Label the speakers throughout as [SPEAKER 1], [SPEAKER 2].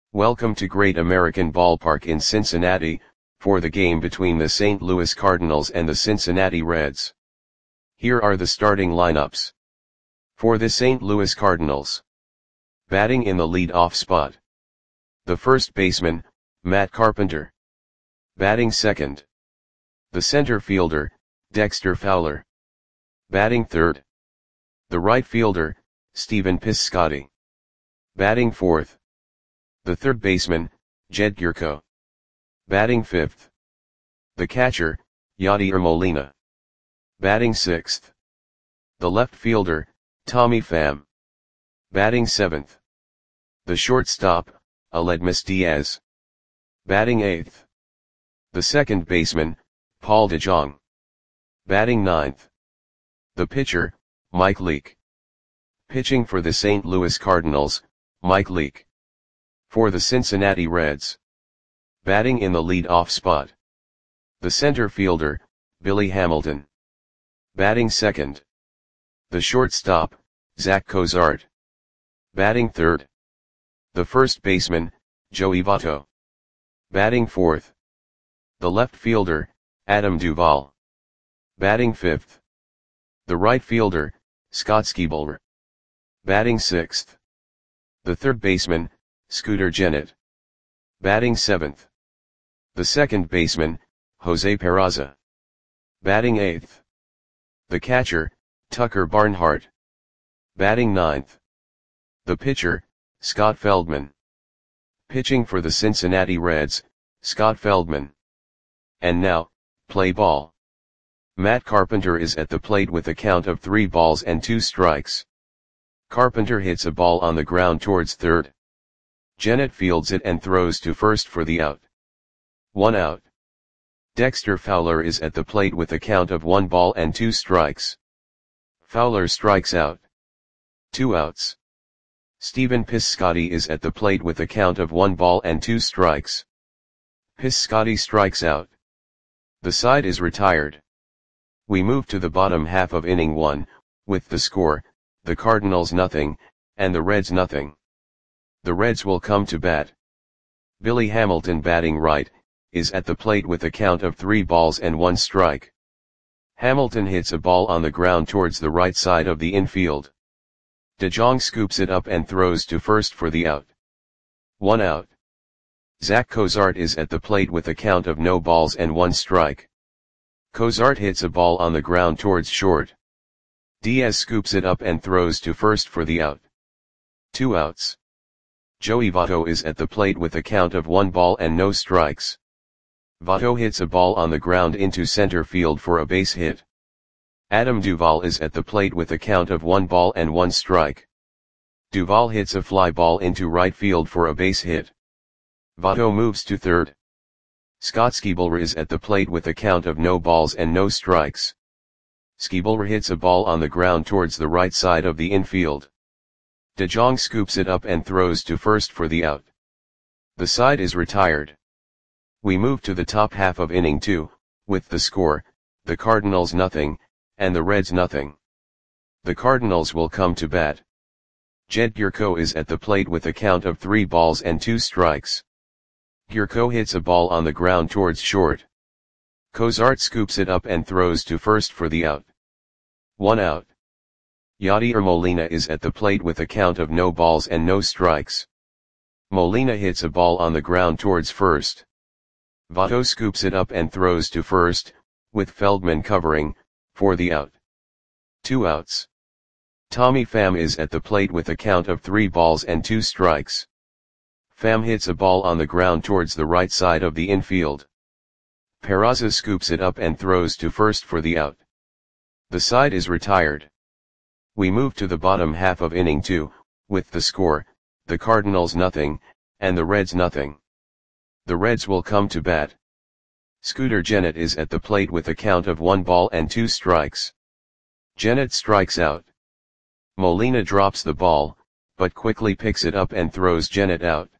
[SPEAKER 1] Welcome to Great American Ballpark in Cincinnati, for the game between the St. Louis Cardinals and the Cincinnati Reds. Here are the starting lineups. For the St. Louis Cardinals. Batting in the lead-off spot. The first baseman, Matt Carpenter. Batting second. The center fielder, Dexter Fowler. Batting third. The right fielder, Stephen Piscotty. Batting fourth. The third baseman, Jed Gyorko. Batting fifth. The catcher, Yadier Molina. Batting sixth. The left fielder, Tommy Pham. Batting seventh. The shortstop, Aledmys Diaz. Batting eighth. The second baseman, Paul DeJong. Batting ninth. The pitcher, Mike Leake. Pitching for the St. Louis Cardinals, Mike Leake. For the Cincinnati Reds. Batting in the lead-off spot. The center fielder, Billy Hamilton. Batting second. The shortstop, Zach Cozart. Batting third. The first baseman, Joey Votto. Batting fourth. The left fielder, Adam Duvall. Batting fifth. The right fielder, Scott Skiebler. Batting sixth. The third baseman, Scooter Gennett. Batting seventh. The second baseman, Jose Peraza. Batting eighth. The catcher, Tucker Barnhart. Batting ninth. The pitcher, Scott Feldman. Pitching for the Cincinnati Reds, Scott Feldman. And now, play ball. Matt Carpenter is at the plate with a count of 3 balls and 2 strikes. Carpenter hits a ball on the ground towards third. Gennett fields it and throws to first for the out. 1 out. Dexter Fowler is at the plate with a count of 1 ball and 2 strikes. Fowler strikes out. 2 outs. Stephen Piscotty is at the plate with a count of 1 ball and 2 strikes. Piscotty strikes out. The side is retired. We move to the bottom half of inning 1, with the score, the Cardinals nothing, and the Reds nothing. The Reds will come to bat. Billy Hamilton, batting right, is at the plate with a count of 3 balls and 1 strike. Hamilton hits a ball on the ground towards the right side of the infield. DeJong scoops it up and throws to first for the out. 1 out. Zach Cozart is at the plate with a count of no balls and 1 strike. Cozart hits a ball on the ground towards short. Diaz scoops it up and throws to first for the out. 2 outs. Joey Votto is at the plate with a count of 1 ball and no strikes. Votto hits a ball on the ground into center field for a base hit. Adam Duvall is at the plate with a count of 1 ball and 1 strike. Duvall hits a fly ball into right field for a base hit. Votto moves to third. Scott Skiebler is at the plate with a count of no balls and no strikes. Skiebler hits a ball on the ground towards the right side of the infield. DeJong scoops it up and throws to first for the out. The side is retired. We move to the top half of inning 2, with the score, the Cardinals nothing, and the Reds nothing. The Cardinals will come to bat. Jed Gyorko is at the plate with a count of 3 balls and 2 strikes. Gyorko hits a ball on the ground towards short. Cozart scoops it up and throws to first for the out. 1 out. Yadier Molina is at the plate with a count of no balls and no strikes. Molina hits a ball on the ground towards first. Votto scoops it up and throws to first, with Feldman covering, for the out. 2 outs. Tommy Pham is at the plate with a count of 3 balls and 2 strikes. Pham hits a ball on the ground towards the right side of the infield. Peraza scoops it up and throws to first for the out. The side is retired. We move to the bottom half of inning 2, with the score, the Cardinals nothing, and the Reds nothing. The Reds will come to bat. Scooter Gennett is at the plate with a count of 1 ball and 2 strikes. Gennett strikes out. Molina drops the ball, but quickly picks it up and throws Gennett out.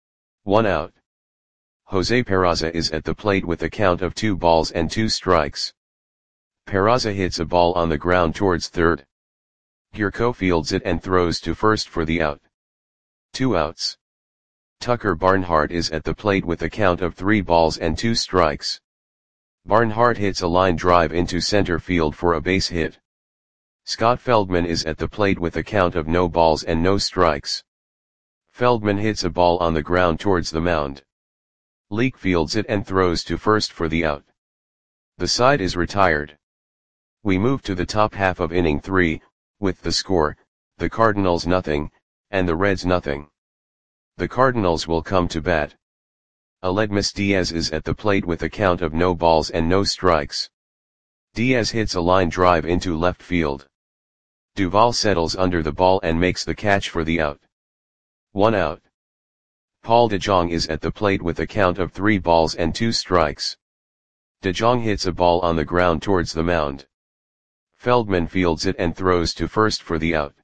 [SPEAKER 1] 1 out. Jose Peraza is at the plate with a count of 2 balls and 2 strikes. Peraza hits a ball on the ground towards third. Gyorko fields it and throws to first for the out. 2 outs. Tucker Barnhart is at the plate with a count of 3 balls and 2 strikes. Barnhart hits a line drive into center field for a base hit. Scott Feldman is at the plate with a count of no balls and no strikes. Feldman hits a ball on the ground towards the mound. Leake fields it and throws to first for the out. The side is retired. We move to the top half of inning 3, with the score, the Cardinals nothing, and the Reds nothing. The Cardinals will come to bat. Aledmys Diaz is at the plate with a count of no balls and no strikes. Diaz hits a line drive into left field. Duvall settles under the ball and makes the catch for the out. 1 out. Paul DeJong is at the plate with a count of 3 balls and 2 strikes. DeJong hits a ball on the ground towards the mound. Feldman fields it and throws to first for the out.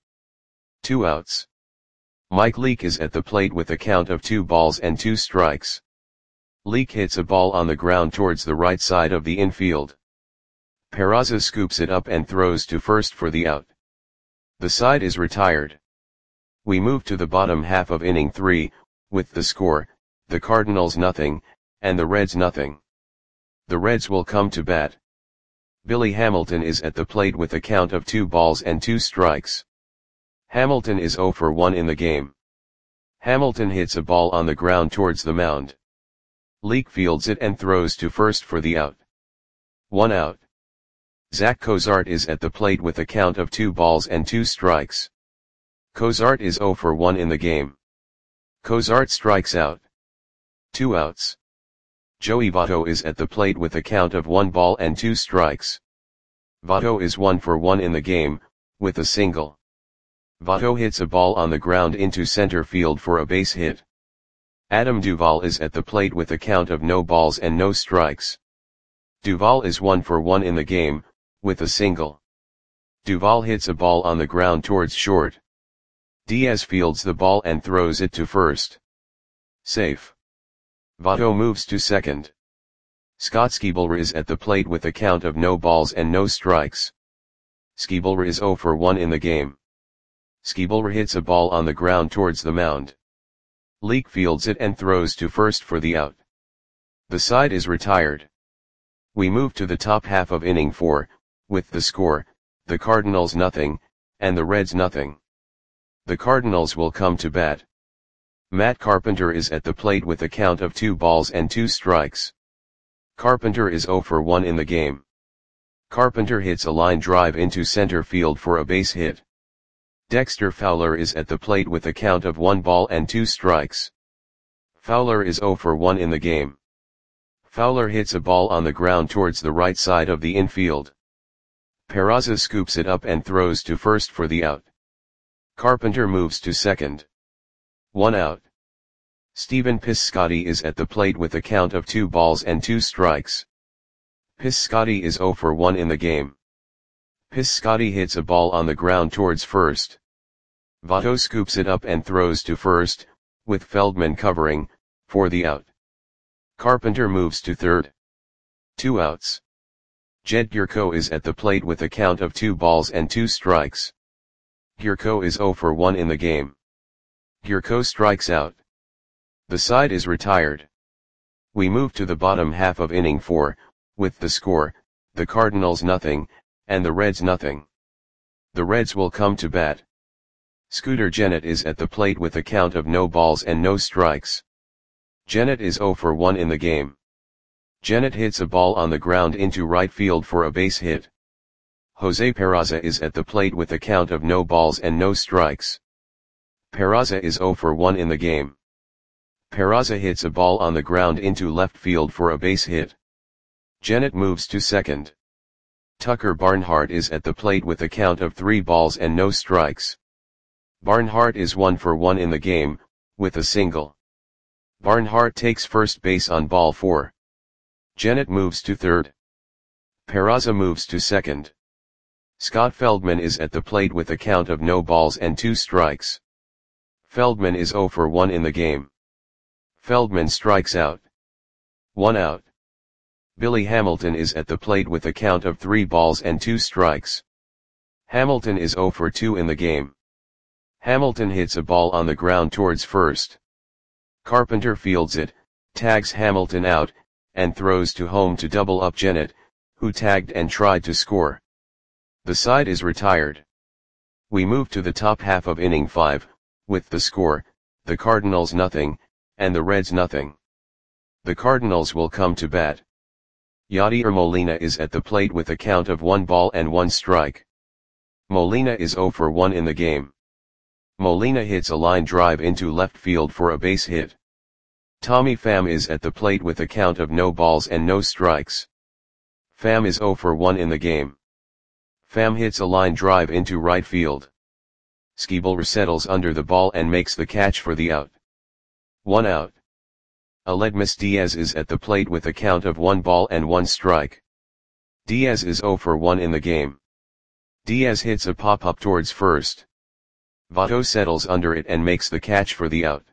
[SPEAKER 1] 2 outs. Mike Leake is at the plate with a count of 2 balls and 2 strikes. Leake hits a ball on the ground towards the right side of the infield. Peraza scoops it up and throws to first for the out. The side is retired. We move to the bottom half of inning 3, with the score, the Cardinals nothing, and the Reds nothing. The Reds will come to bat. Billy Hamilton is at the plate with a count of 2 balls and 2 strikes. Hamilton is 0 for 1 in the game. Hamilton hits a ball on the ground towards the mound. Leake fields it and throws to first for the out. 1 out. Zach Cozart is at the plate with a count of 2 balls and 2 strikes. Cozart is 0 for 1 in the game. Cozart strikes out. 2 outs. Joey Votto is at the plate with a count of 1 ball and 2 strikes. Votto is 1 for 1 in the game, with a single. Votto hits a ball on the ground into center field for a base hit. Adam Duvall is at the plate with a count of no balls and no strikes. Duvall is 1 for 1 in the game, with a single. Duvall hits a ball on the ground towards short. Diaz fields the ball and throws it to first. Safe. Votto moves to second. Scott Skiebler is at the plate with a count of no balls and no strikes. Skiebler is 0 for 1 in the game. Skiebler hits a ball on the ground towards the mound. Leake fields it and throws to first for the out. The side is retired. We move to the top half of inning 4, with the score, the Cardinals nothing, and the Reds nothing. The Cardinals will come to bat. Matt Carpenter is at the plate with a count of 2 balls and 2 strikes. Carpenter is 0 for 1 in the game. Carpenter hits a line drive into center field for a base hit. Dexter Fowler is at the plate with a count of 1 ball and 2 strikes. Fowler is 0 for 1 in the game. Fowler hits a ball on the ground towards the right side of the infield. Peraza scoops it up and throws to first for the out. Carpenter moves to second. 1 out. Stephen Piscotty is at the plate with a count of 2 balls and 2 strikes. Piscotty is 0 for 1 in the game. Piscotty hits a ball on the ground towards first. Votto scoops it up and throws to first, with Feldman covering, for the out. Carpenter moves to third. 2 outs. Jed Gierko is at the plate with a count of 2 balls and 2 strikes. Gierko is 0 for 1 in the game. Gierko strikes out. The side is retired. We move to the bottom half of inning 4, with the score, the Cardinals nothing, and the Reds nothing. The Reds will come to bat. Scooter Gennett is at the plate with a count of no balls and no strikes. Gennett is 0 for 1 in the game. Gennett hits a ball on the ground into right field for a base hit. Jose Peraza is at the plate with a count of no balls and no strikes. Peraza is 0 for 1 in the game. Peraza hits a ball on the ground into left field for a base hit. Gennett moves to second. Tucker Barnhart is at the plate with a count of 3 balls and no strikes. Barnhart is 1 for 1 in the game, with a single. Barnhart takes first base on ball 4. Gennett moves to third. Peraza moves to second. Scott Feldman is at the plate with a count of no balls and 2 strikes. Feldman is 0 for 1 in the game. Feldman strikes out. 1 out. Billy Hamilton is at the plate with a count of 3 balls and 2 strikes. Hamilton is 0 for 2 in the game. Hamilton hits a ball on the ground towards first. Carpenter fields it, tags Hamilton out, and throws to home to double up Jennett, who tagged and tried to score. The side is retired. We move to the top half of inning 5, with the score, the Cardinals nothing, and the Reds nothing. The Cardinals will come to bat. Yadier Molina is at the plate with a count of 1 ball and 1 strike. Molina is 0 for 1 in the game. Molina hits a line drive into left field for a base hit. Tommy Pham is at the plate with a count of no balls and no strikes. Pham is 0 for 1 in the game. Pham hits a line drive into right field. Schebler settles under the ball and makes the catch for the out. 1 out. Aledmys Diaz is at the plate with a count of 1 ball and 1 strike. Diaz is 0 for 1 in the game. Diaz hits a pop-up towards first. Votto settles under it and makes the catch for the out.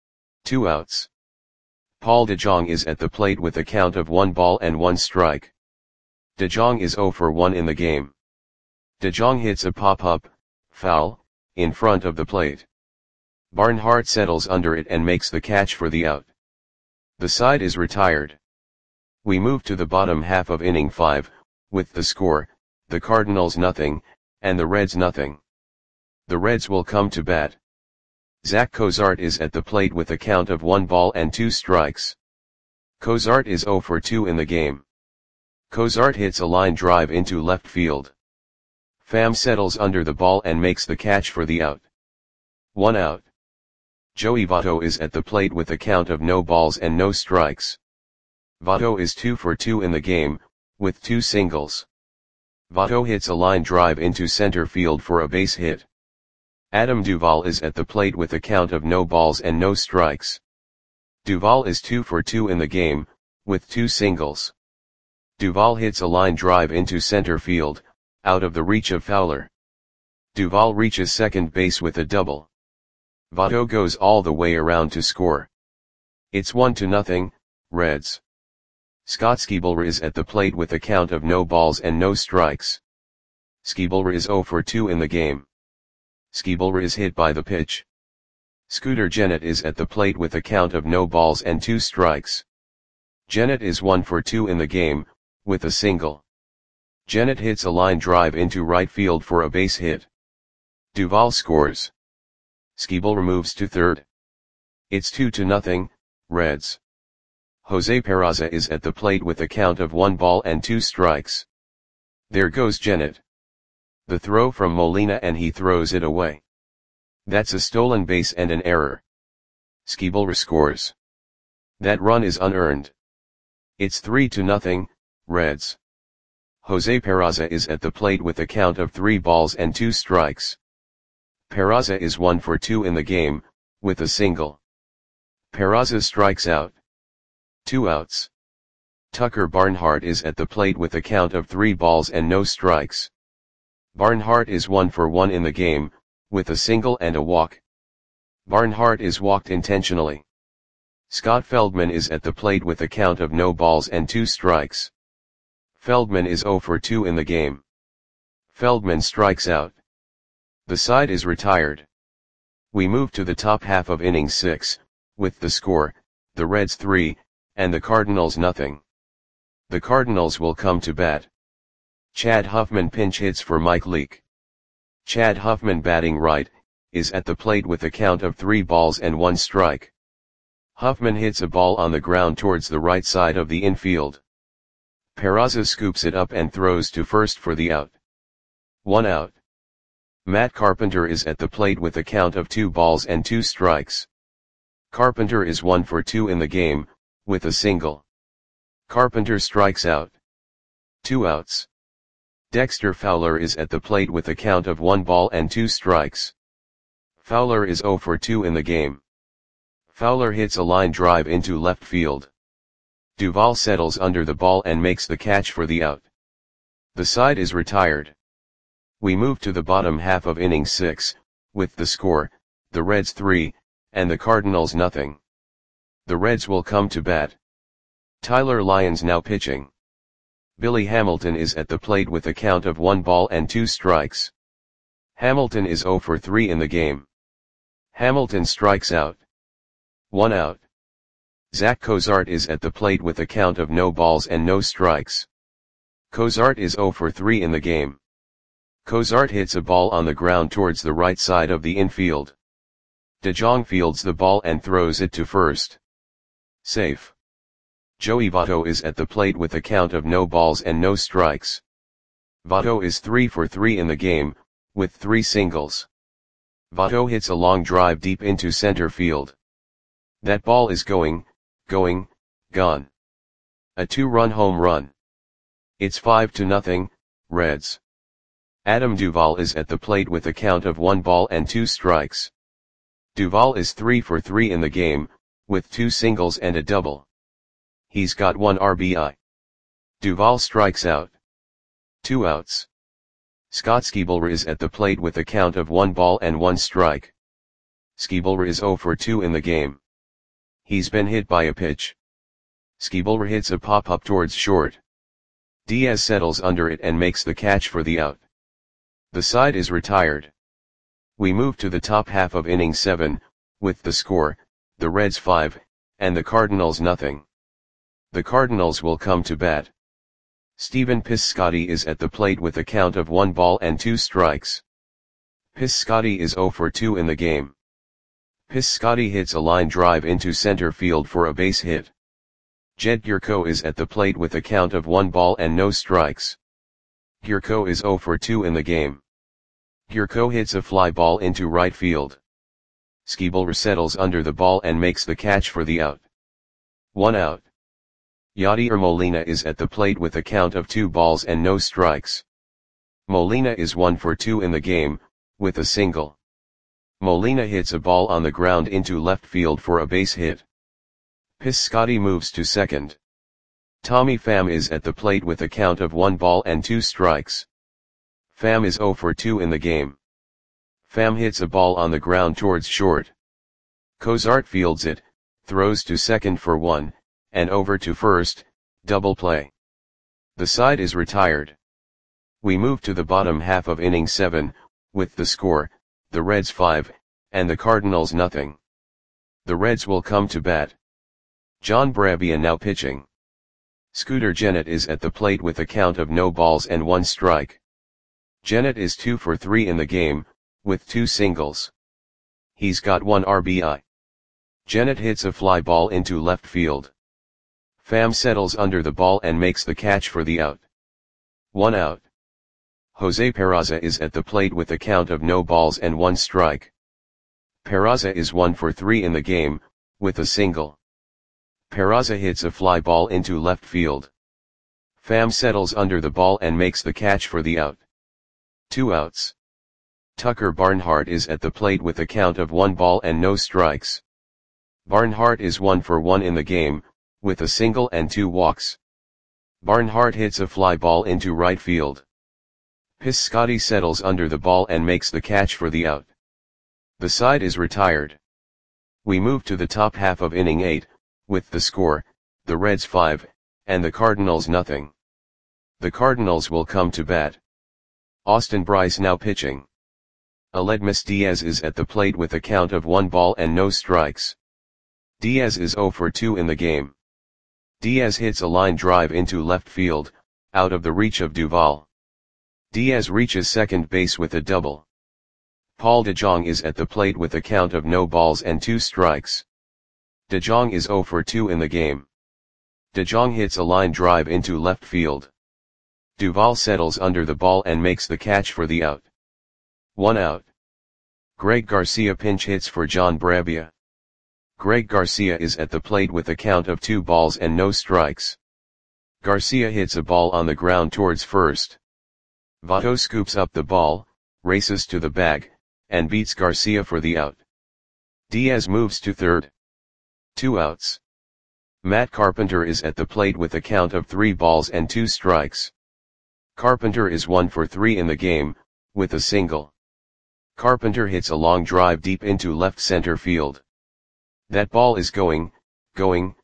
[SPEAKER 1] 2 outs. Paul DeJong is at the plate with a count of 1 ball and 1 strike. DeJong is 0 for 1 in the game. DeJong hits a pop-up, foul, in front of the plate. Barnhart settles under it and makes the catch for the out. The side is retired. We move to the bottom half of inning 5, with the score, the Cardinals nothing, and the Reds nothing. The Reds will come to bat. Zach Cozart is at the plate with a count of 1 ball and 2 strikes. Cozart is 0 for 2 in the game. Cozart hits a line drive into left field. Pham settles under the ball and makes the catch for the out. 1 out. Joey Votto is at the plate with a count of no balls and no strikes. Votto is 2 for 2 in the game, with 2 singles. Votto hits a line drive into center field for a base hit. Adam Duvall is at the plate with a count of no balls and no strikes. Duvall is 2 for 2 in the game, with 2 singles. Duvall hits a line drive into center field, out of the reach of Fowler. Duvall reaches second base with a double. Votto goes all the way around to score. It's 1-0, Reds. Scott Schebler is at the plate with a count of no balls and no strikes. Schebler is 0 for 2 in the game. Schebler is hit by the pitch. Scooter Gennett is at the plate with a count of no balls and 2 strikes. Gennett is 1 for 2 in the game, with a single. Gennett hits a line drive into right field for a base hit. Duvall scores. Schebler moves to third. It's 2-0, Reds. Jose Peraza is at the plate with a count of 1 ball and 2 strikes. There goes Gennett. The throw from Molina and he throws it away. That's a stolen base and an error. Schebler scores. That run is unearned. It's 3-0, Reds. Jose Peraza is at the plate with a count of 3 balls and 2 strikes. Peraza is 1 for 2 in the game, with a single. Peraza strikes out. 2 outs. Tucker Barnhart is at the plate with a count of 3 balls and no strikes. Barnhart is 1 for 1 in the game, with a single and a walk. Barnhart is walked intentionally. Scott Feldman is at the plate with a count of no balls and 2 strikes. Feldman is 0 for 2 in the game. Feldman strikes out. The side is retired. We move to the top half of inning 6, with the score, the Reds 3, and the Cardinals nothing. The Cardinals will come to bat. Chad Huffman pinch hits for Mike Leake. Chad Huffman, batting right, is at the plate with a count of 3 balls and 1 strike. Huffman hits a ball on the ground towards the right side of the infield. Peraza scoops it up and throws to first for the out. 1 out. Matt Carpenter is at the plate with a count of 2 balls and 2 strikes. Carpenter is 1 for 2 in the game, with a single. Carpenter strikes out. 2 outs. Dexter Fowler is at the plate with a count of 1 ball and 2 strikes. Fowler is 0 for 2 in the game. Fowler hits a line drive into left field. Duvall settles under the ball and makes the catch for the out. The side is retired. We move to the bottom half of inning 6, with the score, the Reds 3, and the Cardinals nothing. The Reds will come to bat. Tyler Lyons now pitching. Billy Hamilton is at the plate with a count of 1 ball and 2 strikes. Hamilton is 0 for 3 in the game. Hamilton strikes out. 1 out. Zach Cozart is at the plate with a count of no balls and no strikes. Cozart is 0 for 3 in the game. Cozart hits a ball on the ground towards the right side of the infield. De Jong fields the ball and throws it to first. Safe. Joey Votto is at the plate with a count of no balls and no strikes. Votto is 3 for 3 in the game, with 3 singles. Votto hits a long drive deep into center field. That ball is going, gone. A 2-run home run. It's 5-0, Reds. Adam Duvall is at the plate with a count of 1 ball and 2 strikes. Duvall is 3 for 3 in the game, with 2 singles and a double. He's got 1 RBI. Duvall strikes out. 2 outs. Scott Schebler is at the plate with a count of 1 ball and 1 strike. Schebler is 0 for 2 in the game. He's been hit by a pitch. Schebler hits a pop-up towards short. Diaz settles under it and makes the catch for the out. The side is retired. We move to the top half of inning 7, with the score, the Reds 5, and the Cardinals nothing. The Cardinals will come to bat. Stephen Piscotty is at the plate with a count of 1 ball and 2 strikes. Piscotty is 0 for 2 in the game. Piscotty hits a line drive into center field for a base hit. Jed Gyorko is at the plate with a count of 1 ball and no strikes. Gyorko is 0 for 2 in the game. Gyorko hits a fly ball into right field. Schebler settles under the ball and makes the catch for the out. 1 out. Yadier Molina is at the plate with a count of 2 balls and no strikes. Molina is 1 for 2 in the game, with a single. Molina hits a ball on the ground into left field for a base hit. Piscotty moves to second. Tommy Pham is at the plate with a count of 1 ball and 2 strikes. Pham is 0 for 2 in the game. Pham hits a ball on the ground towards short. Cozart fields it, throws to second for 1, and over to first, double play. The side is retired. We move to the bottom half of inning 7, with the score, the Reds 5, and the Cardinals nothing. The Reds will come to bat. John Brabbia now pitching. Scooter Gennett is at the plate with a count of no balls and 1 strike. Gennett is 2 for 3 in the game, with 2 singles. He's got 1 RBI. Gennett hits a fly ball into left field. Pham settles under the ball and makes the catch for the out. 1 out. Jose Peraza is at the plate with a count of no balls and 1 strike. Peraza is 1 for 3 in the game, with a single. Peraza hits a fly ball into left field. Pham settles under the ball and makes the catch for the out. 2 outs. Tucker Barnhart is at the plate with a count of 1 ball and no strikes. Barnhart is 1 for 1 in the game, with a single and 2 walks. Barnhart hits a fly ball into right field. Piscotty settles under the ball and makes the catch for the out. The side is retired. We move to the top half of inning 8, with the score, the Reds 5, and the Cardinals nothing. The Cardinals will come to bat. Austin Brice now pitching. Aledmys Diaz is at the plate with a count of 1 ball and no strikes. Diaz is 0 for 2 in the game. Diaz hits a line drive into left field, out of the reach of Duvall. Diaz reaches second base with a double. Paul DeJong is at the plate with a count of no balls and 2 strikes. DeJong is 0 for 2 in the game. DeJong hits a line drive into left field. Duvall settles under the ball and makes the catch for the out. 1 out. Greg Garcia pinch hits for John Brabbia. Greg Garcia is at the plate with a count of 2 balls and no strikes. Garcia hits a ball on the ground towards first. Votto scoops up the ball, races to the bag, and beats Garcia for the out. Diaz moves to third. 2 outs. Matt Carpenter is at the plate with a count of 3 balls and 2 strikes. Carpenter is 1 for 3 in the game, with a single. Carpenter hits a long drive deep into left center field. That ball is going, gone.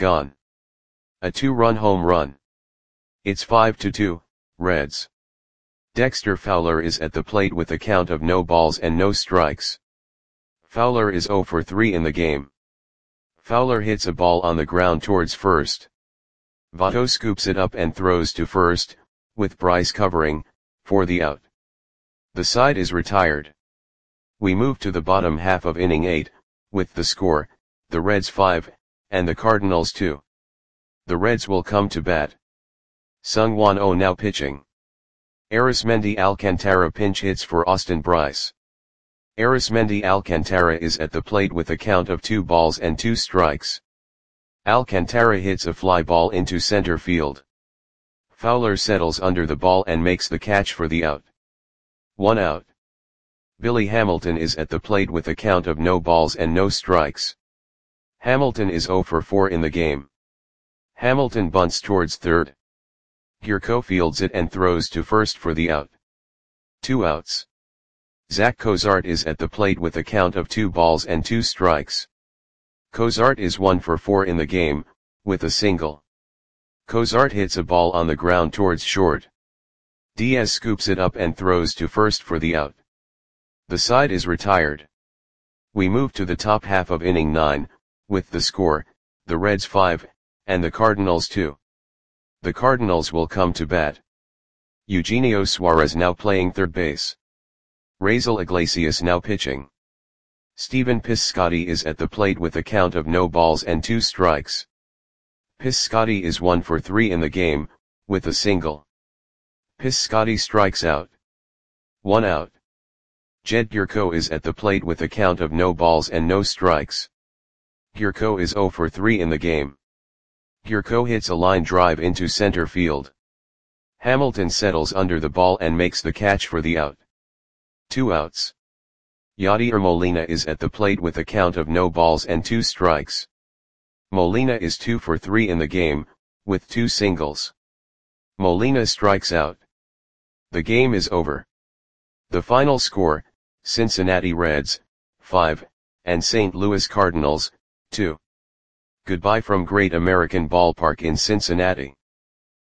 [SPEAKER 1] A 2-run home run. It's 5-2, Reds. Dexter Fowler is at the plate with a count of no balls and no strikes. Fowler is 0 for 3 in the game. Fowler hits a ball on the ground towards first. Votto scoops it up and throws to first, with Bryce covering, for the out. The side is retired. We move to the bottom half of inning 8, with the score, the Reds 5, and the Cardinals 2. The Reds will come to bat. Seung-Hwan Oh now pitching. Arismendi Alcantara pinch hits for Austin Bryce. Arismendi Alcantara is at the plate with a count of 2 balls and 2 strikes. Alcantara hits a fly ball into center field. Fowler settles under the ball and makes the catch for the out. 1 out. Billy Hamilton is at the plate with a count of no balls and no strikes. Hamilton is 0 for 4 in the game. Hamilton bunts towards third. Gyorko fields it and throws to first for the out. 2 outs. Zach Cozart is at the plate with a count of 2 balls and 2 strikes. Cozart is 1 for 4 in the game, with a single. Cozart hits a ball on the ground towards short. Diaz scoops it up and throws to first for the out. The side is retired. We move to the top half of inning 9, with the score, the Reds 5, and the Cardinals 2. The Cardinals will come to bat. Eugenio Suarez now playing third base. Raisel Iglesias now pitching. Steven Piscotty is at the plate with a count of no balls and 2 strikes. Piscotty is 1 for 3 in the game, with a single. Piscotty strikes out. 1 out. Jed Gyorko is at the plate with a count of no balls and no strikes. Gyorko is 0 for 3 in the game. Gyorko hits a line drive into center field. Hamilton settles under the ball and makes the catch for the out. 2 outs. Yadier Molina is at the plate with a count of no balls and 2 strikes. Molina is 2 for 3 in the game, with 2 singles. Molina strikes out. The game is over. The final score, Cincinnati Reds, 5, and St. Louis Cardinals, 2. Goodbye from Great American Ballpark in Cincinnati.